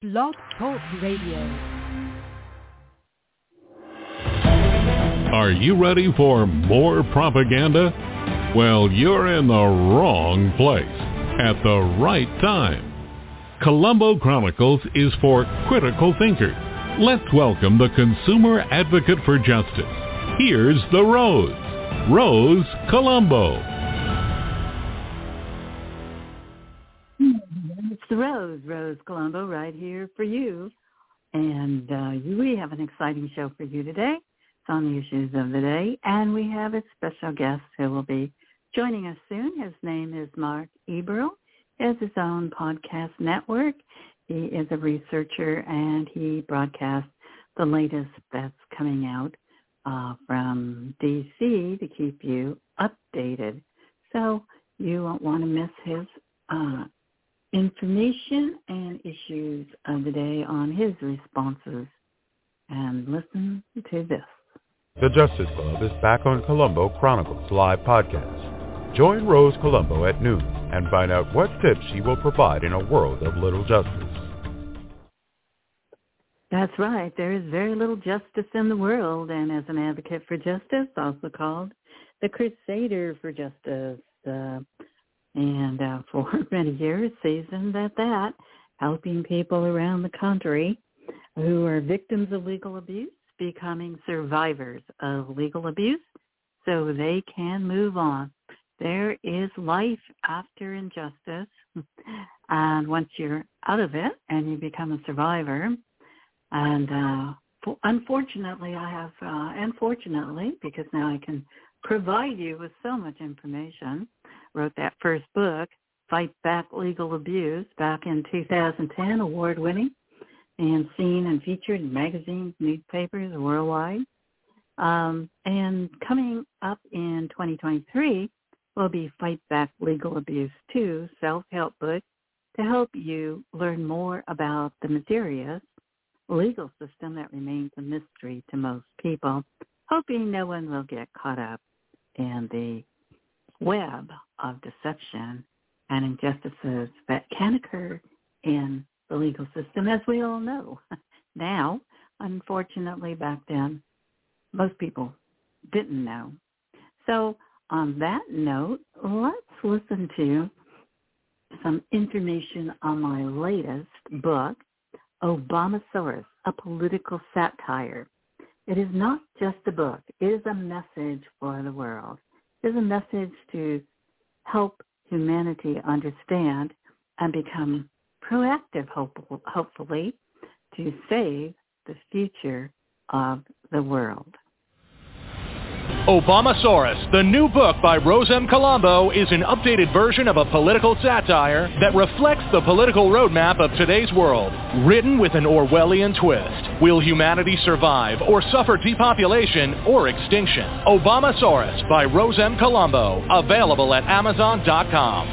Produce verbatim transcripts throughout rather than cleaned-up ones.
Blog Talk Radio. Are you ready for more propaganda? Well, you're in the wrong place at the right time. Colombo Chronicles is for critical thinkers. Let's welcome the consumer advocate for justice. Here's the Rose, Rose Colombo. It's the Rose, Rose Colombo, right here for you. And uh, we have an exciting show for you today. It's on the issues of the day. And we have a special guest who will be joining us soon. His name is Mark Eberl. He has his own podcast network. He is a researcher, and he broadcasts the latest that's coming out uh, from D C to keep you updated. So you won't want to miss his uh, information and issues of the day on his responses. And listen to this. The Justice Club is back on Colombo Chronicles live podcast. Join Rose Colombo at noon and find out what tips she will provide in a world of little justice. That's right. There is very little justice in the world, and as an advocate for justice, also called the Crusader for Justice, uh, and uh, for many years, seasoned at that, helping people around the country who are victims of legal abuse becoming survivors of legal abuse so they can move on. There is life after injustice, and once you're out of it and you become a survivor, and uh, for, unfortunately I have, uh, and fortunately, because now I can provide you with so much information, wrote that first book, Fight Back Legal Abuse, back in two thousand ten, award-winning, and seen and featured in magazines, newspapers worldwide. Um, and coming up in twenty twenty-three will be Fight Back Legal Abuse two, self-help book to help you learn more about the mysterious legal system that remains a mystery to most people, hoping no one will get caught up in the web of deception and injustices that can occur in the legal system, as we all know. Now, unfortunately, back then, most people didn't know. So on that note, let's listen to some information on my latest book, Obamasaurus, A Political Satire. It is not just a book. It is a message for the world. It is a message to help humanity understand and become proactive, hope, hopefully, to save the future of the world. Obamasaurus, the new book by Rose M. Colombo, is an updated version of a political satire that reflects the political roadmap of today's world, written with an Orwellian twist. Will humanity survive or suffer depopulation or extinction? Obamasaurus by Rose M. Colombo, available at amazon dot com.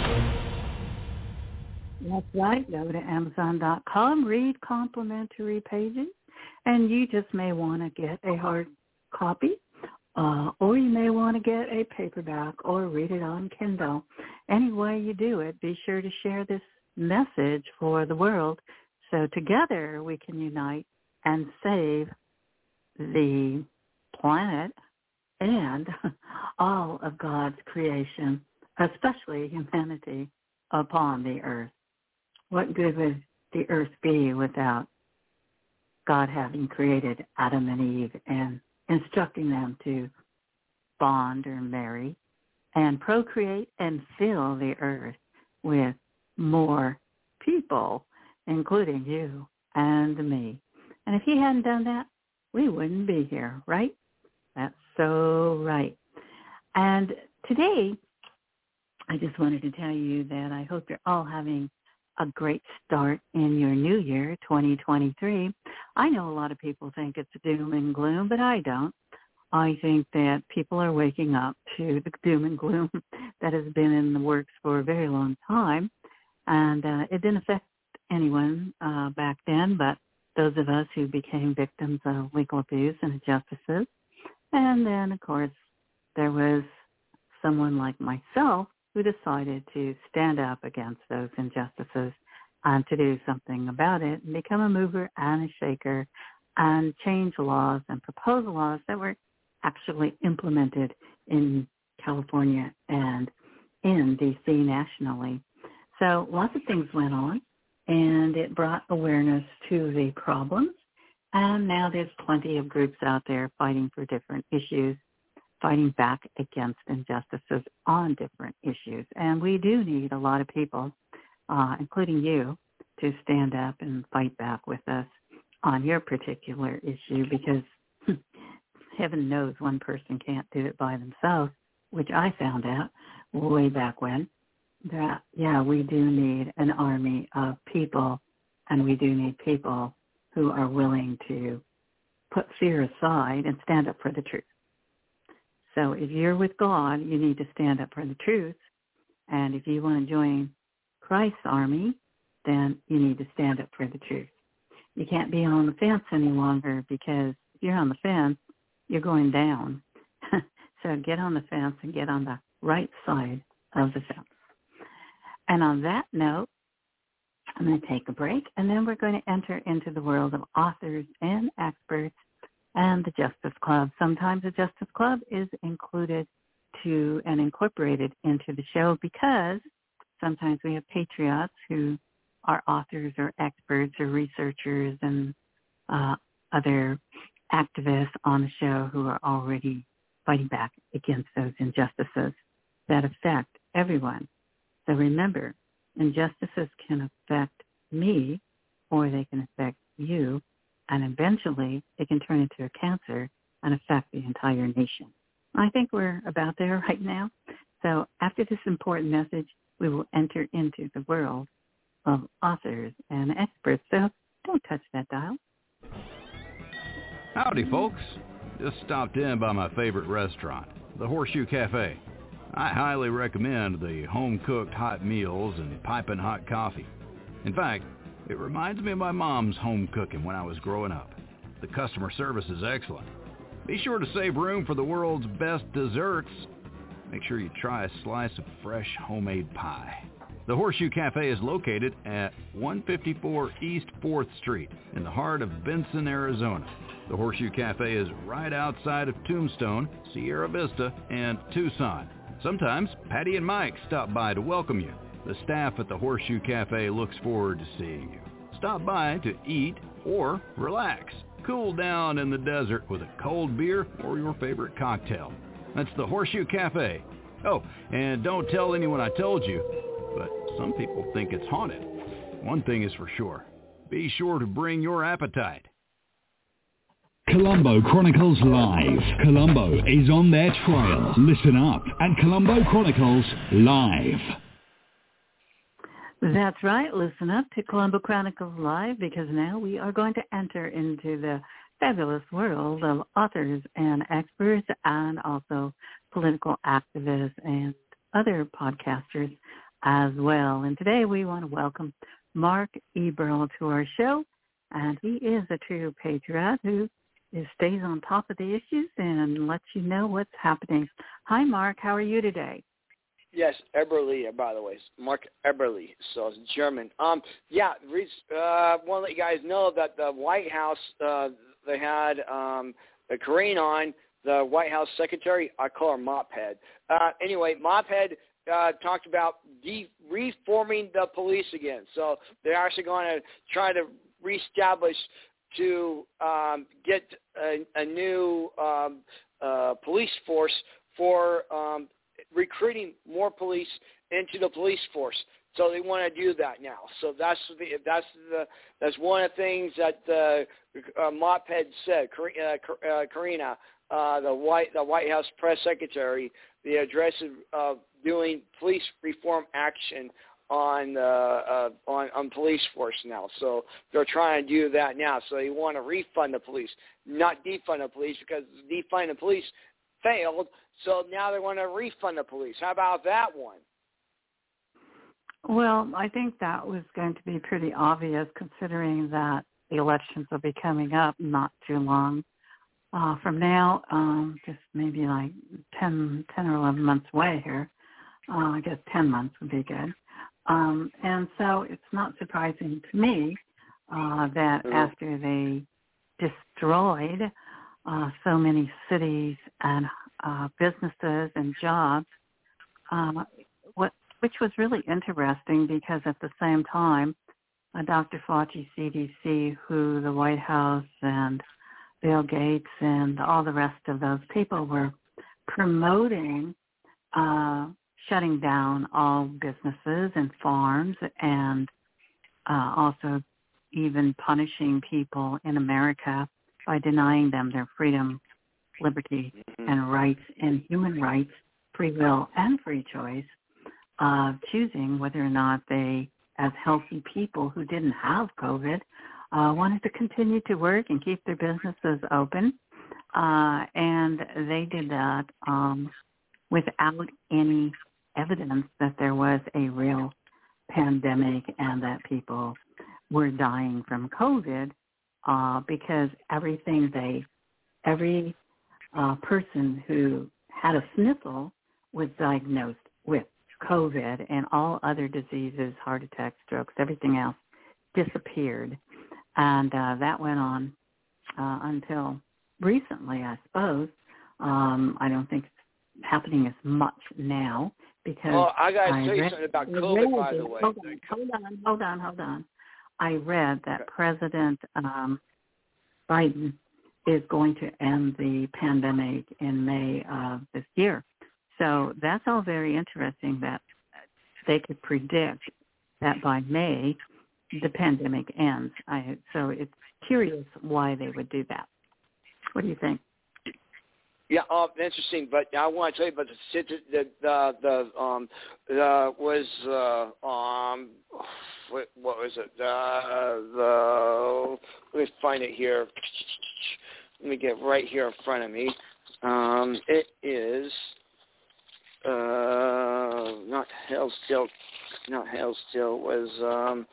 That's right. Go to amazon dot com, read complimentary pages, and you just may want to get a hard copy. Uh, or you may want to get a paperback or read it on Kindle. Any way you do it, be sure to share this message for the world so together we can unite and save the planet and all of God's creation, especially humanity upon the earth. What good would the earth be without God having created Adam and Eve and instructing them to bond or marry and procreate and fill the earth with more people, including you and me. And if he hadn't done that, we wouldn't be here, right? That's so right. And today, I just wanted to tell you that I hope you're all having a great start in your new year, twenty twenty-three. I know a lot of people think it's doom and gloom, but I don't. I think that people are waking up to the doom and gloom that has been in the works for a very long time. And uh, it didn't affect anyone uh, back then, but those of us who became victims of legal abuse and injustices. And then, of course, there was someone like myself who decided to stand up against those injustices and to do something about it and become a mover and a shaker and change laws and propose laws that were actually implemented in California and in D C nationally. So lots of things went on, and it brought awareness to the problems. And now there's plenty of groups out there fighting for different issues, fighting back against injustices on different issues. And we do need a lot of people, uh, including you, to stand up and fight back with us on your particular issue, because heaven knows one person can't do it by themselves, which I found out way back when, that, yeah, we do need an army of people, and we do need people who are willing to put fear aside and stand up for the truth. So if you're with God, you need to stand up for the truth. And if you want to join Christ's army, then you need to stand up for the truth. You can't be on the fence any longer, because if you're on the fence, you're going down. So get on the fence and get on the right side of the fence. And on that note, I'm going to take a break, and then we're going to enter into the world of authors and experts and the Justice Club. Sometimes the Justice Club is included to and incorporated into the show, because sometimes we have patriots who are authors or experts or researchers and uh, other activists on the show who are already fighting back against those injustices that affect everyone. So remember, injustices can affect me, or they can affect you, and eventually it can turn into a cancer and affect the entire nation. I think we're about there right now. So after this important message, we will enter into the world of authors and experts. So don't touch that dial. Howdy, folks. Just stopped in by my favorite restaurant, the Horseshoe Cafe. I highly recommend the home-cooked hot meals and piping hot coffee. In fact, it reminds me of my mom's home cooking when I was growing up. The customer service is excellent. Be sure to save room for the world's best desserts. Make sure you try a slice of fresh homemade pie. The Horseshoe Cafe is located at one fifty-four East fourth Street in the heart of Benson, Arizona. The Horseshoe Cafe is right outside of Tombstone, Sierra Vista, and Tucson. Sometimes Patty and Mike stop by to welcome you. The staff at the Horseshoe Cafe looks forward to seeing you. Stop by to eat or relax. Cool down in the desert with a cold beer or your favorite cocktail. That's the Horseshoe Cafe. Oh, and don't tell anyone I told you, but some people think it's haunted. One thing is for sure. Be sure to bring your appetite. Colombo Chronicles Live. Colombo is on their trail. Listen up at Colombo Chronicles Live. That's right. Listen up to Colombo Chronicles Live, because now we are going to enter into the fabulous world of authors and experts, and also political activists and other podcasters as well. And today we want to welcome Mark Eberl to our show, and he is a true patriot who is, stays on top of the issues and lets you know what's happening. Hi, Mark. How are you today? Yes, Eberly, by the way. Mark Eberly, so it's German. Um, yeah, uh, want to let you guys know that the White House, uh, they had um, Karine on, the White House secretary. I call her Mophead. Uh, anyway, Mophead uh, talked about de- reforming the police again. So they're actually going to try to reestablish to um, get a, a new um, uh, police force for um, recruiting more police into the police force. So they want to do that now. So that's the that's the that's one of the things that uh, uh, Mophead said. Uh, uh, Karina, uh, the White the White House press secretary, the address of uh, doing police reform action on, uh, uh, on on police force now. So they're trying to do that now. So they want to refund the police, not defund the police, because defund the police failed. So now they want to refund the police. How about that one? Well, I think that was going to be pretty obvious, considering that the elections will be coming up not too long uh, from now, um, just maybe like ten, ten or eleven months away here. Uh, I guess ten months would be good. Um, and so it's not surprising to me uh, that mm-hmm. after they destroyed uh, so many cities and uh, businesses and jobs, uh, what which was really interesting because at the same time, uh, Doctor Fauci, C D C, who the White House and Bill Gates and all the rest of those people were promoting uh, shutting down all businesses and farms and uh, also even punishing people in America by denying them their freedom, liberty, mm-hmm. and rights and human rights, free will and free choice of choosing whether or not they, as healthy people who didn't have COVID, uh, wanted to continue to work and keep their businesses open. Uh, and they did that um, without any evidence that there was a real pandemic and that people were dying from COVID uh, because everything they, every uh, person who had a sniffle was diagnosed with COVID, and all other diseases, heart attacks, strokes, everything else disappeared. And uh, that went on uh, until recently, I suppose. Um, I don't think it's happening as much now because Oh, I got to I tell you read, something about I COVID, read, by the way. Hold on, hold on, hold on, hold on. I read that President um, Biden is going to end the pandemic in May of this year. So that's all very interesting that they could predict that by May the pandemic ends. I, so it's curious why they would do that. What do you think? Yeah, uh, interesting. But I want to tell you about the the the, the um the was uh, um what, what was it uh, the let me find it here. Let me get right here in front of me. Um, it is. Uh, not Hellstill, not Hellstill, was, um,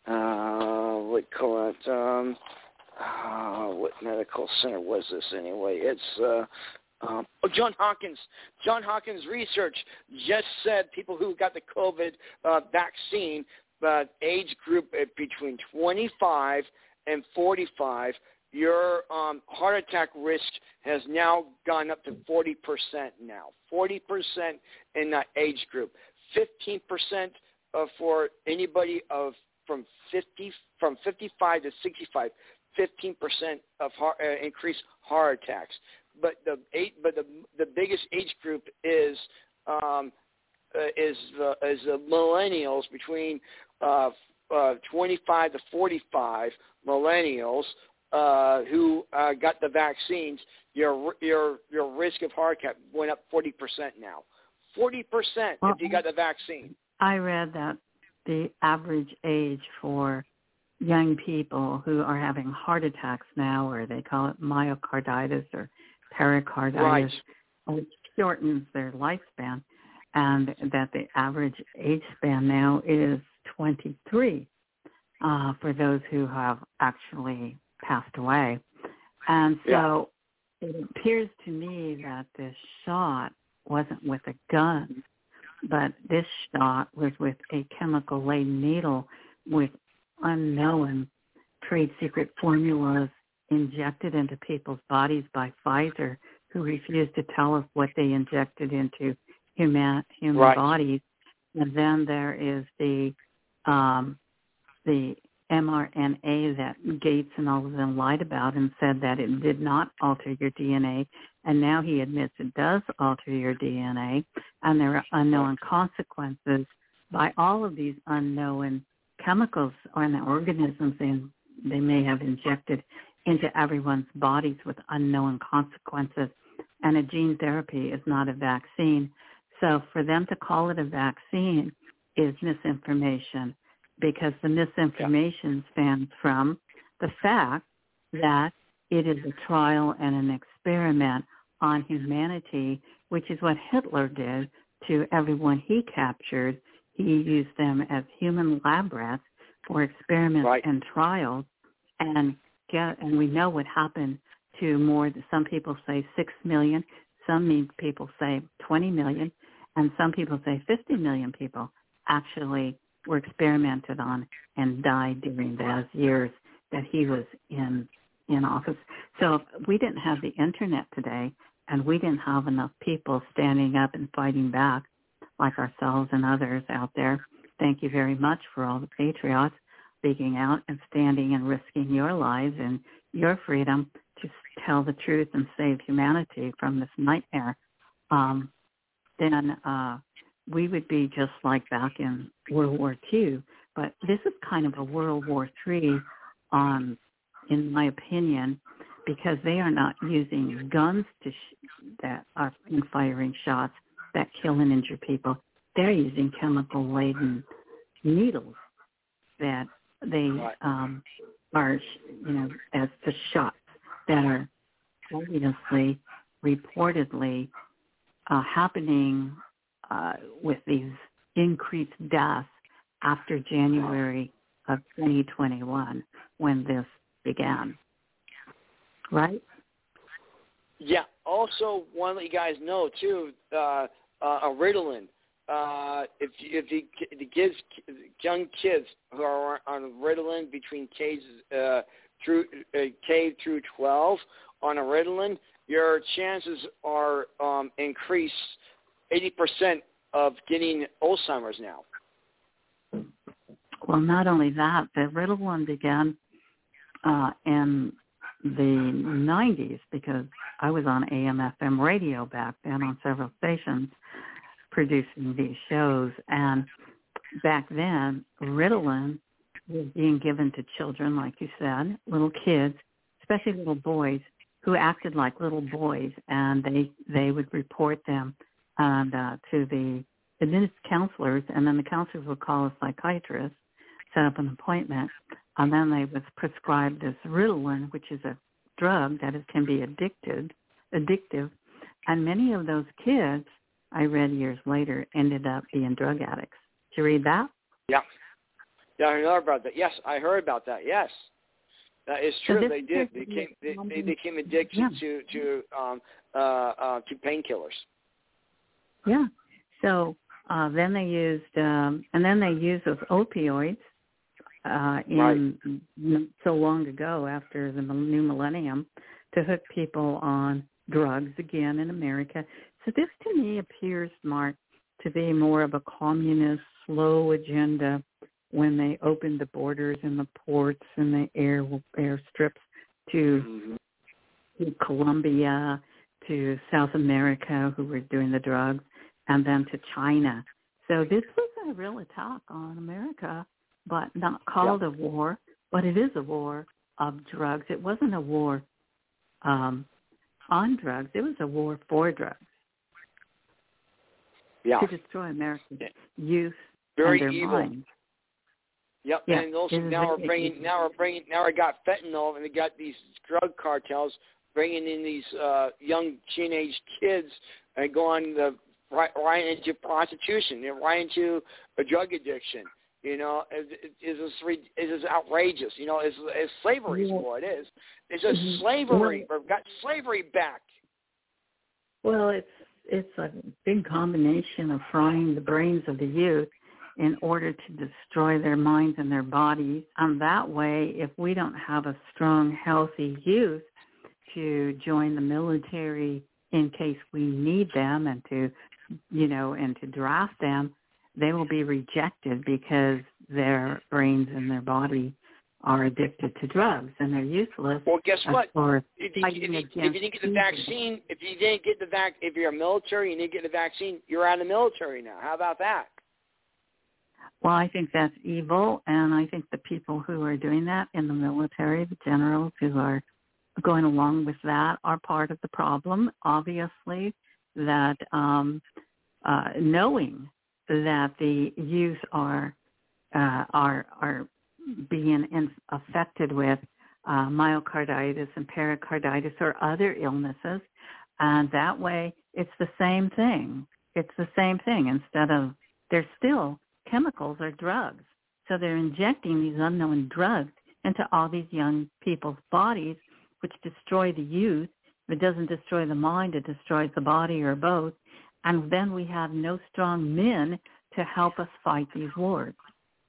uh, what call it, um, uh, what medical center was this anyway? It's, uh, um, oh, John Hopkins. John Hopkins research just said people who got the COVID uh, vaccine, uh, age group between twenty-five and forty-five, your um, heart attack risk has now gone up to forty percent now. forty percent in that age group. fifteen percent uh, for anybody of from fifty from fifty-five to sixty-five. fifteen percent of heart, uh, increased heart attacks. But the eight, but the the biggest age group is um, uh, is the is the millennials between uh, uh, twenty-five to forty-five millennials. Uh, who uh, got the vaccines, your your your risk of heart attack went up forty percent now. forty percent well, if you got the vaccine. I read that the average age for young people who are having heart attacks now, or they call it myocarditis or pericarditis, right. which shortens their lifespan, and that the average age span now is twenty-three uh, for those who have actually passed away. And so yeah. It appears to me that this shot wasn't with a gun, but this shot was with a chemical-laden needle with unknown trade secret formulas injected into people's bodies by Pfizer, who refused to tell us what they injected into human human right. bodies. And then there is the um, the mRNA that Gates and all of them lied about and said that it did not alter your D N A, and now he admits it does alter your D N A, and there are unknown consequences by all of these unknown chemicals or the organisms they, they may have injected into everyone's bodies with unknown consequences. And a gene therapy is not a vaccine. So for them to call it a vaccine is misinformation, because the misinformation stems from the fact that it is a trial and an experiment on humanity, which is what Hitler did to everyone he captured. He used them as human lab rats for experiments right. and trials, and get, and we know what happened to more. Some people say six million, some people say twenty million, and some people say fifty million people actually were experimented on and died during those years that he was in in office. So if we didn't have the internet today, and we didn't have enough people standing up and fighting back like ourselves and others out there, thank you very much for all the patriots speaking out and standing and risking your lives and your freedom to tell the truth and save humanity from this nightmare. Um, then uh, we would be just like back in World War Two. But this is kind of a World War Three on, in my opinion, because they are not using guns to sh- that are firing shots that kill and injure people. They're using chemical-laden needles that they um, are, you know, as the shots that are obviously, reportedly uh, happening uh, with these increased deaths after January of twenty twenty-one when this began. Right? Yeah. Also, want to let you guys know, too, uh, uh, a Ritalin. Uh, if you, if you, the kids, young kids who are on Ritalin between K uh, through uh, K through twelve on a Ritalin, your chances are um, increased eighty percent of getting Alzheimer's now. Well, not only that, the Ritalin began uh, in the nineties, because I was on A M F M radio back then on several stations producing these shows, and back then Ritalin was being given to children, like you said, little kids, especially little boys who acted like little boys, and they they would report them and uh, to the admitted counselors, and then the counselors would call a psychiatrist, set up an appointment, and then they was prescribed this Ritalin, which is a drug that is, can be addicted, addictive. And many of those kids, I read years later, ended up being drug addicts. Did you read that? Yeah. Yeah, I heard about that. Yes, I heard about that. Yes. That is true. So they did. They became, they, they became addicted yeah. to, to, um, uh, uh, to painkillers. Yeah. So uh, then they used, um, and then they used those opioids uh, in right. so long ago after the new millennium to hook people on drugs again in America. So this to me appears, Mark, to be more of a communist, slow agenda when they opened the borders and the ports and the air airstrips to, mm-hmm. to Colombia, to South America, who were doing the drugs, and then to China. So this was a real attack on America, but not called yep. a war, but it is a war of drugs. It wasn't a war um, on drugs. It was a war for drugs. Yeah. To destroy American youth Very and their evil. minds. Yep, yeah. and also now we're bringing, evil. now we're bringing, now we got fentanyl, and we got these drug cartels bringing in these uh, young teenage kids and going the right, right into prostitution, right into a drug addiction. You know, it, it, it, is it is outrageous. You know, it's, it's slavery is what it is. It's just mm-hmm. slavery. We've got slavery back. Well, it's it's a big combination of frying the brains of the youth in order to destroy their minds and their bodies. And that way, if we don't have a strong, healthy youth to join the military in case we need them and to, you know, and to draft them, they will be rejected because their brains and their body are addicted to drugs and they're useless. Well, guess what? If you, if, you, if you didn't get the vaccine, if you didn't get the vac, if you're a military and you didn't get the vaccine, you're out of the military now. How about that? Well, I think that's evil, and I think the people who are doing that in the military, the generals who are going along with that, are part of the problem. Obviously, that um, uh, knowing that the youth are uh, are are being in, affected with uh, myocarditis and pericarditis or other illnesses, and that way it's the same thing. It's the same thing. Instead of, they're still chemicals or drugs. So they're injecting these unknown drugs into all these young people's bodies, which destroy the youth. If it doesn't destroy the mind, it destroys the body or both. And then we have no strong men to help us fight these wars.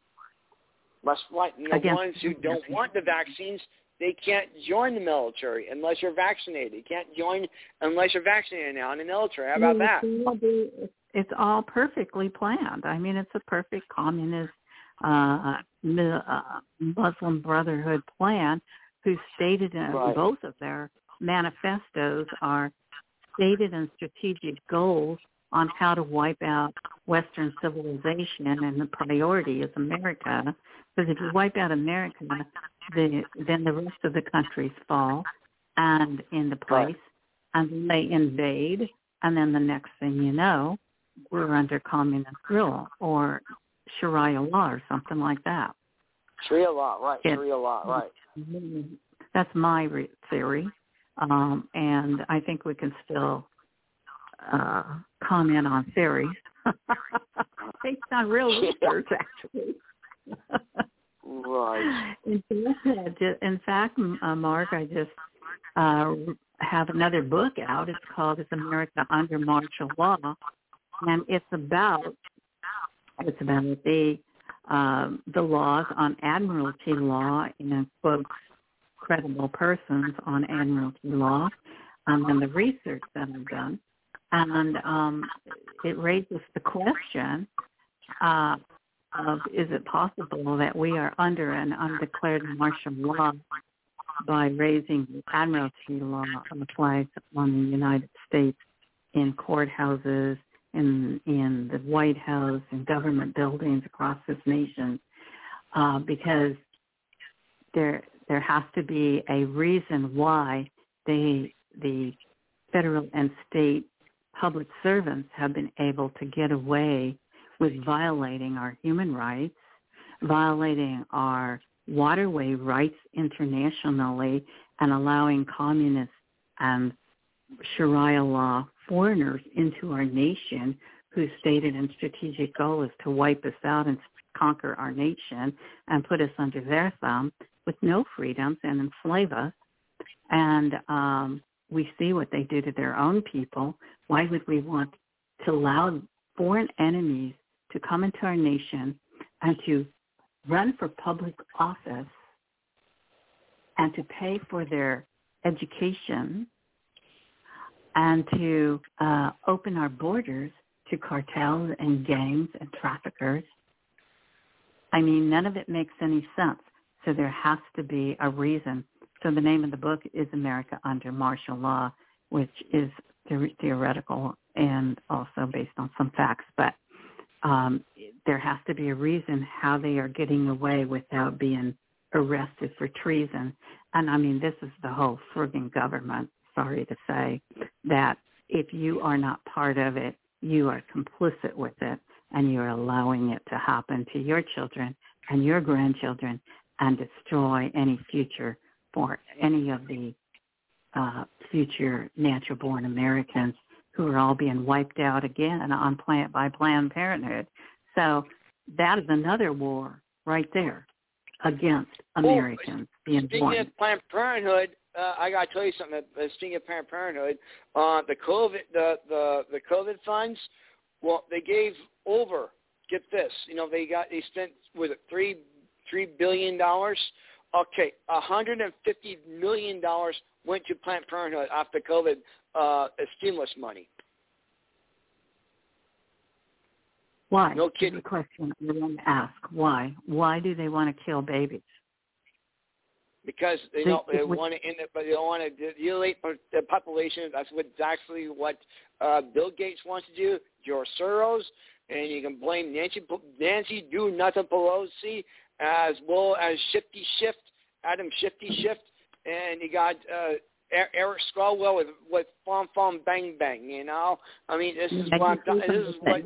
That's right. And the Against ones who don't want the vaccines, they can't join the military unless you're vaccinated. You can't join unless you're vaccinated now in the military. How about that? It's all perfectly planned. I mean, it's a perfect communist uh, Muslim Brotherhood plan, who stated in right. both of their manifestos are stated and strategic goals on how to wipe out Western civilization, and the priority is America. Because if you wipe out America, the, then the rest of the countries fall and into place, right. and then they invade, and then the next thing you know, we're under communist rule or Sharia law or something like that. Sharia law, right? It, Sharia law, right? That's my re- theory, um, and I think we can still uh, comment on theories based on real research, actually. Right. In fact, uh, Mark, I just uh, have another book out. It's called "Is America Under Martial Law?" And it's about it's about the uh, the laws on admiralty law, in quotes, credible persons on admiralty law, um, and the research that I've done, and um, it raises the question uh, of, is it possible that we are under an undeclared martial law by raising the admiralty law applied on the United States in courthouses, in in the White House, in government buildings across this nation, uh, because there there has to be a reason why they the federal and state public servants have been able to get away with violating our human rights, violating our waterway rights internationally, and allowing communist and Sharia law foreigners into our nation whose stated and strategic goal is to wipe us out and conquer our nation and put us under their thumb with no freedoms and enslave us. And um, we see what they do to their own people. Why would we want to allow foreign enemies to come into our nation and to run for public office and to pay for their education and to uh, open our borders to cartels and gangs and traffickers? I mean, none of it makes any sense. So there has to be a reason. So the name of the book is America Under Martial Law, which is theoretical and also based on some facts. But um, there has to be a reason how they are getting away without being arrested for treason. And, I mean, this is the whole frigging government, sorry to say, that if you are not part of it, you are complicit with it, and you're allowing it to happen to your children and your grandchildren and destroy any future for any of the uh, future natural-born Americans who are all being wiped out again on plant by Planned Parenthood. So that is another war right there against Americans oh, being speaking born. of Planned Parenthood, uh, I got to tell you something. Uh, speaking of Planned Parenthood, uh, the COVID, the, the the COVID funds, well, they gave over. Get this, you know, they got they spent with it three three billion dollars. Okay, one hundred fifty million dollars went to Planned Parenthood after COVID uh, stimulus money. Why? No kidding. The question I want to ask: Why? Why do they want to kill babies? Because they don't they want to end it, but they don't want to mutilate the population. That's what exactly what uh, Bill Gates wants to do. George Soros, and you can blame Nancy Nancy Do Nothing Pelosi as well as Shifty Shift, Adam Shifty Shift, and you got uh, Eric Swalwell with with Fom Fom Bang Bang. You know, I mean, this is what I'm, this is what.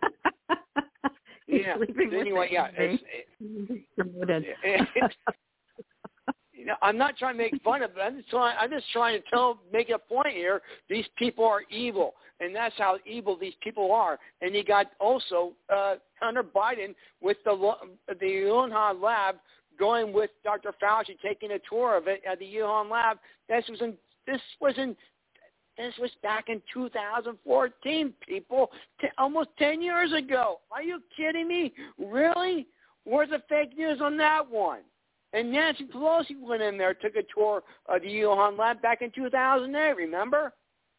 Yeah. Anyway, yeah. It's, it, it, you know, I'm not trying to make fun of it. I'm just trying. I'm just trying to tell, make a point here. These people are evil, and that's how evil these people are. And you got also uh, Hunter Biden with the the Wuhan lab going with Doctor Fauci, taking a tour of it at the Wuhan lab. This was in. This was in. This was back in two thousand fourteen, people, t- almost ten years ago. Are you kidding me? Really? Where's the fake news on that one? And Nancy Pelosi went in there, took a tour of the Wuhan lab back in two thousand eight, remember?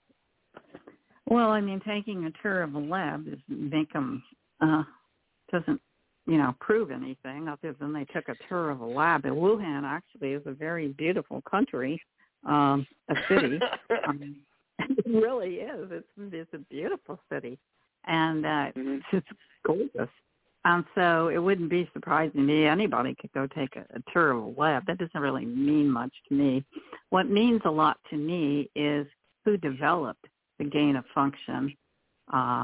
Well, I mean, taking a tour of a lab doesn't make them, uh, doesn't, you know, prove anything other than they took a tour of a lab. And Wuhan actually is a very beautiful country, um, a city. um, it really is. It's, it's a beautiful city. And uh, mm-hmm. it's, it's gorgeous. And so it wouldn't be surprising to me. Anybody could go take a, a tour of a lab. That doesn't really mean much to me. What means a lot to me is who developed the gain-of-function uh,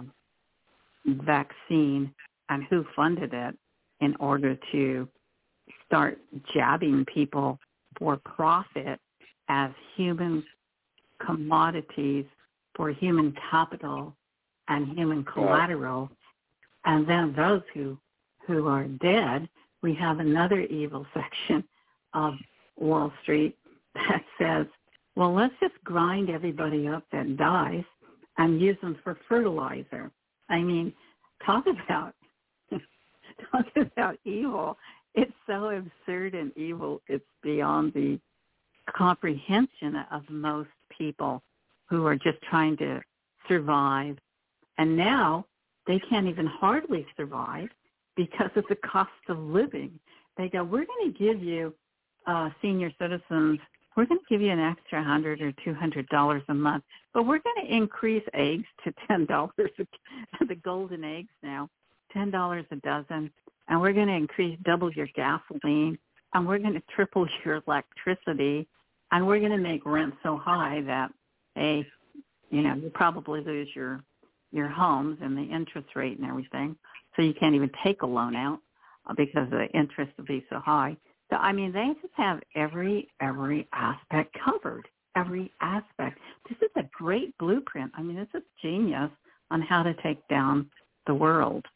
vaccine and who funded it in order to start jabbing people for profit as human commodities for human capital and human collateral. And then those who who are dead, we have another evil section of Wall Street that says, well, let's just grind everybody up that dies and use them for fertilizer. I mean, talk about talk about evil. It's so absurd and evil, it's beyond the comprehension of most people who are just trying to survive. And now they can't even hardly survive because of the cost of living. They go, we're going to give you, uh, senior citizens, we're going to give you an extra one hundred dollars or two hundred dollars a month, but we're going to increase eggs to ten dollars, the golden eggs now, ten dollars a dozen, and we're going to increase, double your gasoline, and we're going to triple your electricity, and we're going to make rent so high that, hey, you know, you probably lose your your homes and the interest rate and everything, so you can't even take a loan out because the interest will be so high. So, I mean, they just have every, every aspect covered, every aspect. This is a great blueprint. I mean, this is genius on how to take down the world.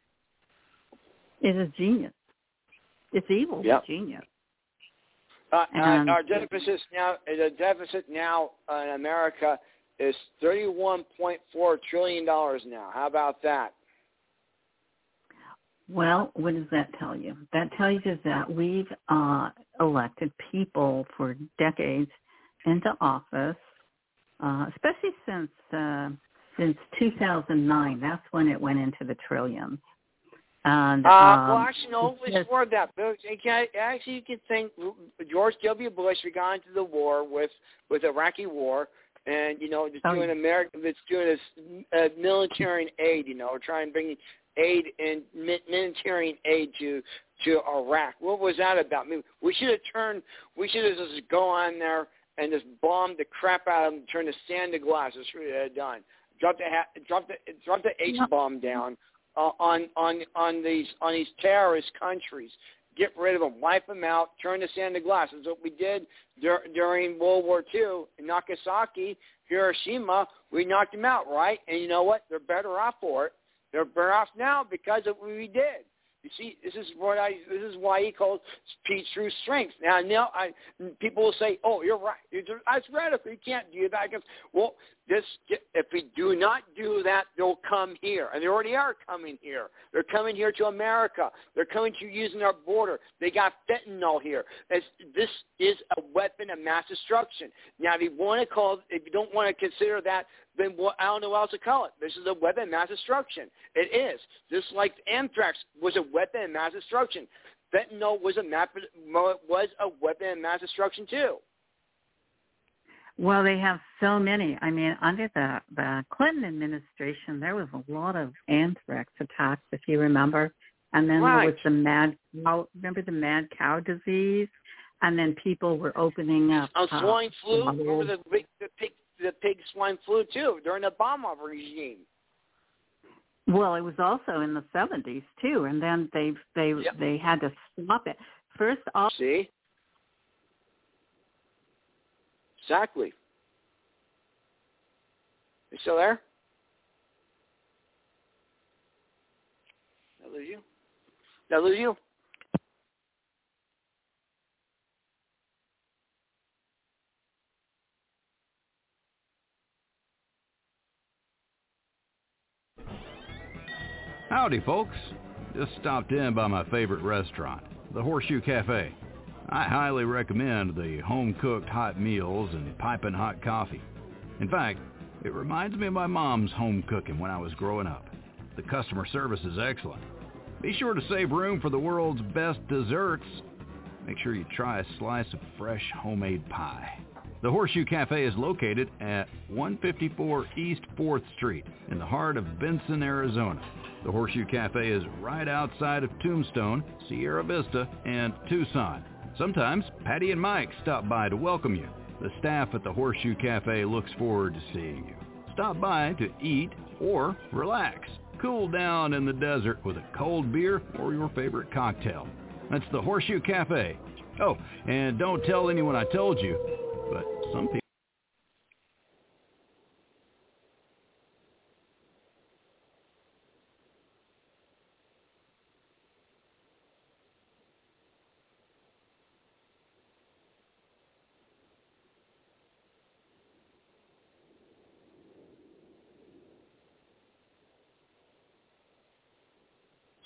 It is genius. It's evil, yep. But genius. Uh, and, our deficit now, the deficit now in America is thirty-one point four trillion dollars now. How about that? Well, what does that tell you? That tells you that we've uh, elected people for decades into office, uh, especially since uh, since two thousand nine. That's when it went into the trillions. And, uh, um, well, actually, no, it was before that. Actually, you can think George W. Bush, we got into the war with, with Iraqi war, and, you know, it's oh, doing America, it's doing this uh, military aid, you know, trying to bring aid and military aid to to Iraq. What was that about? I mean, we should have turned, we should have just go on there and just bombed the crap out of them, turn the sand to glass. That's what we had done. Drop the drop the drop the H bomb down uh, on on on these on these terrorist countries. Get rid of them, wipe them out, turn the sand to glass. That's what we did dur- during World War Two in Nagasaki, Hiroshima. We knocked them out, right? And you know what? They're better off for it. They're better off now because of what we did. You see, this is what I. This is why he calls peace through strength. Now, now, I, people will say, "Oh, you're right. That's radical. You can't do that." Goes, well, this if we do not do that, they'll come here, and they already are coming here. They're coming here to America. They're coming to using our border. They got fentanyl here. It's, this is a weapon of mass destruction. Now, if you want to call, if you don't want to consider that, then what, I don't know what else to call it. This is a weapon of mass destruction. It is. Just like anthrax was a weapon of mass destruction. Fentanyl was a, map, was a weapon of mass destruction too. Well, they have so many. I mean, under the, the Clinton administration, there was a lot of anthrax attacks, if you remember. And then right. there was the mad cow, remember the mad cow disease? And then people were opening up. On uh, swine flu, remember the, big, the, pig, the pig swine flu, too, during the Obama regime. Well, it was also in the seventies, too. And then they they yep. they had to stop it. First off. See? Exactly. You still there? Did I lose you? Did I lose you? Howdy, folks. just stopped in by my favorite restaurant, the Horseshoe Cafe. I highly recommend the home-cooked hot meals and piping hot coffee. In fact, it reminds me of my mom's home cooking when I was growing up. The customer service is excellent. Be sure to save room for the world's best desserts. Make sure you try a slice of fresh homemade pie. The Horseshoe Cafe is located at one fifty-four East fourth Street in the heart of Benson, Arizona. The Horseshoe Cafe is right outside of Tombstone, Sierra Vista, and Tucson. Sometimes Patty and Mike stop by to welcome you. The staff at the Horseshoe Cafe looks forward to seeing you. Stop by to eat or relax. Cool down in the desert with a cold beer or your favorite cocktail. That's the Horseshoe Cafe. Oh, and don't tell anyone I told you, but some people